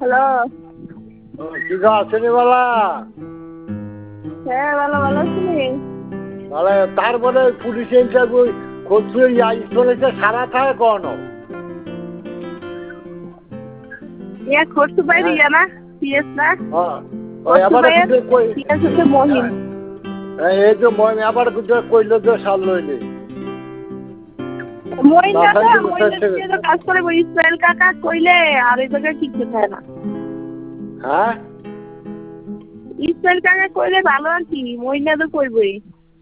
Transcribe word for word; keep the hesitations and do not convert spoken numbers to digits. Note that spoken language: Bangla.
হ্যালো কি গো আসেনি বলা? হ্যাঁ ভালো ভালো আছি। তাহলে তারপরে পুলিশ ইন্টারভিউ করতে ইয়া সারা থাকে কোন ইয়া খোরসু বাইরে ইয়া না পিএস না ওই আবার কই পিএস হচ্ছে মহিন। এই যে মহিন আবার কইল যে সাল লইলে মহিন না মহিন তো কাজ করে ইসমাইল কাকা কইলে আর এই জায়গায় ঠিক থাকে না। হ্যাঁ ইসমাইল কাকা কইলে ভালো আর কি মহিন তো কইবই।